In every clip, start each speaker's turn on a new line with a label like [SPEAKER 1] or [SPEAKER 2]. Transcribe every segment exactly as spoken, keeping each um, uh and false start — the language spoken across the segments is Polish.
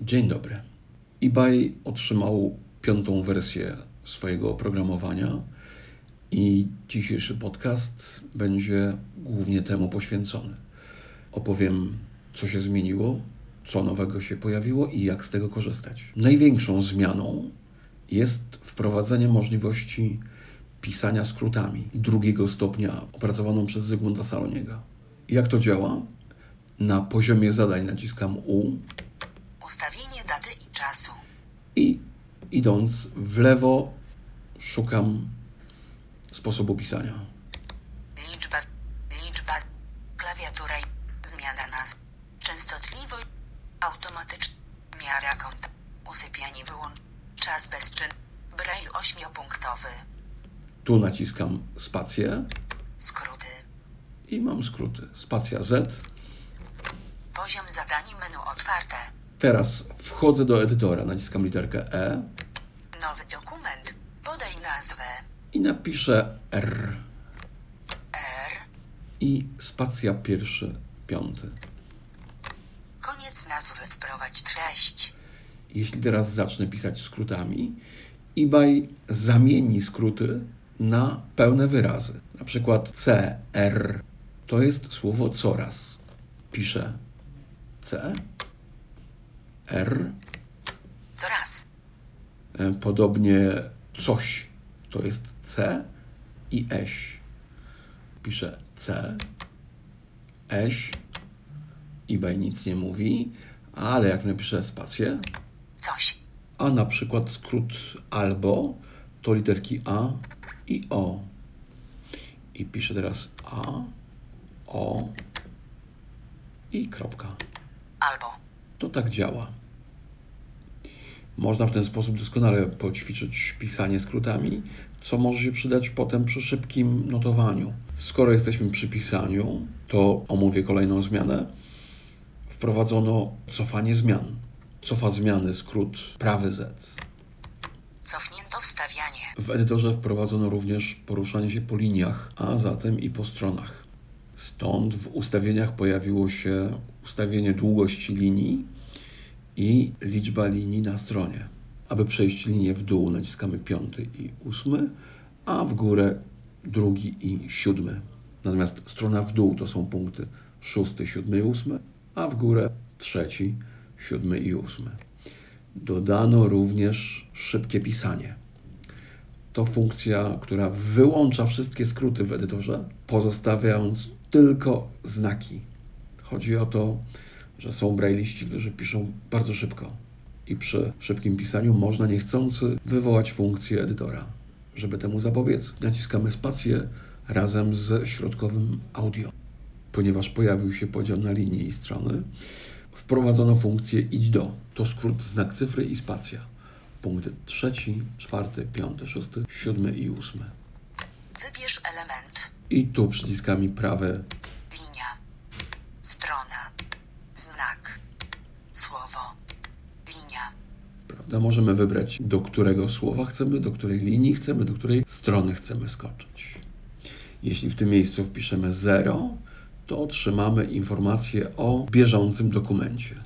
[SPEAKER 1] Dzień dobry. eBay otrzymał piątą wersję swojego oprogramowania i dzisiejszy podcast będzie głównie temu poświęcony. Opowiem, co się zmieniło, co nowego się pojawiło i jak z tego korzystać. Największą zmianą jest wprowadzenie możliwości pisania skrótami drugiego stopnia opracowaną przez Zygmunta Saloniego. Jak to działa? Na poziomie zadań naciskam U.
[SPEAKER 2] Ustawienie daty i czasu.
[SPEAKER 1] I idąc w lewo szukam sposobu pisania.
[SPEAKER 2] Liczba, liczba, klawiatura, zmiana nazw, częstotliwość, automatyczna, miara konta, usypianie wyłącz, czas bezczyn, braille ośmiopunktowy,
[SPEAKER 1] Tu naciskam spację
[SPEAKER 2] skróty,
[SPEAKER 1] i mam skróty. Spacja Z.
[SPEAKER 2] poziom zadań menu otwarte,
[SPEAKER 1] Teraz wchodzę do edytora, naciskam literkę E
[SPEAKER 2] nowy dokument, podaj nazwę,
[SPEAKER 1] i napiszę R.
[SPEAKER 2] R,
[SPEAKER 1] I spacja pierwszy, piąty.
[SPEAKER 2] koniec nazwy, wprowadź treść,
[SPEAKER 1] Jeśli teraz zacznę pisać skrótami, eBay zamieni skróty na pełne wyrazy. Na przykład C, R to jest słowo coraz. Piszę C, R.
[SPEAKER 2] coraz,
[SPEAKER 1] Podobnie coś to jest C i eś. Piszę C, eś. eBay nic nie mówi, ale jak napiszę spację,
[SPEAKER 2] coś,
[SPEAKER 1] a na przykład skrót albo to literki A i O. I piszę teraz A, O i kropka.
[SPEAKER 2] albo,
[SPEAKER 1] To tak działa. Można w ten sposób doskonale poćwiczyć pisanie skrótami, co może się przydać potem przy szybkim notowaniu. Skoro jesteśmy przy pisaniu, to omówię kolejną zmianę. Wprowadzono cofanie zmian. Cofa zmiany skrót prawy Z.
[SPEAKER 2] cofnięto wstawianie,
[SPEAKER 1] W edytorze wprowadzono również poruszanie się po liniach, a zatem i po stronach. Stąd w ustawieniach pojawiło się ustawienie długości linii i liczba linii na stronie. Aby przejść linię w dół, naciskamy piąty i ósmy, a w górę drugi i siódmy. Natomiast strona w dół to są punkty szósty, siódmy i ósmy, a w górę trzeci, siódmy i ósmy. Dodano również szybkie pisanie. To funkcja, która wyłącza wszystkie skróty w edytorze, pozostawiając tylko znaki. Chodzi o to, że są braille'iści, którzy piszą bardzo szybko i przy szybkim pisaniu można niechcący wywołać funkcję edytora. Żeby temu zapobiec, naciskamy spację razem z środkowym audio. Ponieważ pojawił się podział na linie i strony, wprowadzono funkcję idź do. To skrót znak cyfry i spacja. Punkty trzeci, czwarty, piąty, szósty, siódmy i ósmy.
[SPEAKER 2] wybierz element,
[SPEAKER 1] I tu przyciskami prawe
[SPEAKER 2] linia, strona, znak, słowo, linia,
[SPEAKER 1] Prawda? Możemy wybrać, do którego słowa chcemy, do której linii chcemy, do której strony chcemy skoczyć. Jeśli w tym miejscu wpiszemy zero, to otrzymamy informację o bieżącym dokumencie.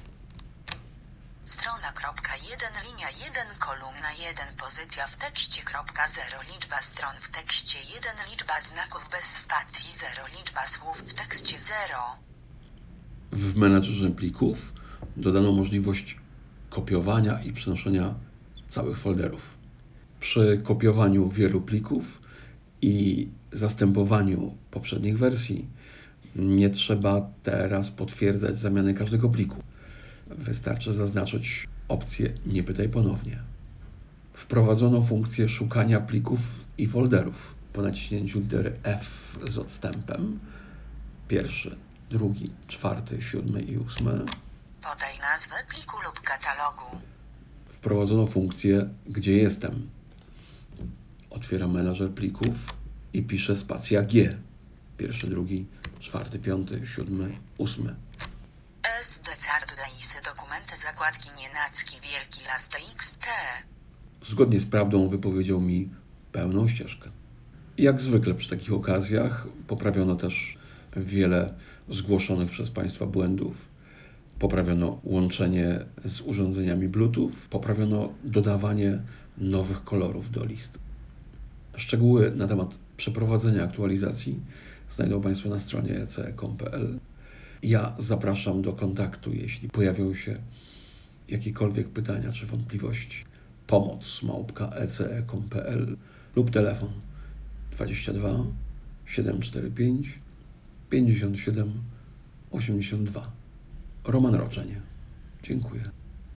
[SPEAKER 2] strona kropka jeden, linia jeden, kolumna jeden, pozycja w tekście kropka zero, liczba stron w tekście jeden, liczba znaków bez spacji zero, liczba słów w tekście zero.
[SPEAKER 1] W menadżerze plików dodano możliwość kopiowania i przenoszenia całych folderów. Przy kopiowaniu wielu plików i zastępowaniu poprzednich wersji nie trzeba teraz potwierdzać zamiany każdego pliku. Wystarczy zaznaczyć opcję nie pytaj ponownie. Wprowadzono funkcję szukania plików i folderów po naciśnięciu litery F z odstępem. Pierwszy, drugi, czwarty, siódmy i ósmy.
[SPEAKER 2] Podaj nazwę pliku lub katalogu.
[SPEAKER 1] Wprowadzono funkcję gdzie jestem. Otwieram menadżer plików i piszę spacja G. Pierwszy, drugi, czwarty, piąty, siódmy, ósmy.
[SPEAKER 2] S D card daisy dokumenty zakładki nienacki wielki las T X T.
[SPEAKER 1] Zgodnie z prawdą wypowiedział mi pełną ścieżkę. Jak zwykle przy takich okazjach poprawiono też wiele zgłoszonych przez Państwa błędów. poprawiono łączenie z urządzeniami Bluetooth, poprawiono dodawanie nowych kolorów do list. Szczegóły na temat przeprowadzenia aktualizacji znajdą Państwo na stronie e c e kropka com kropka p l. Ja zapraszam do kontaktu, jeśli pojawią się jakiekolwiek pytania czy wątpliwości. Pomoc małpka e c e kropka com kropka p l lub telefon dwadzieścia dwa siedem cztery pięć pięćdziesiąt siedem osiemdziesiąt dwa. Roman Roczeń. Dziękuję.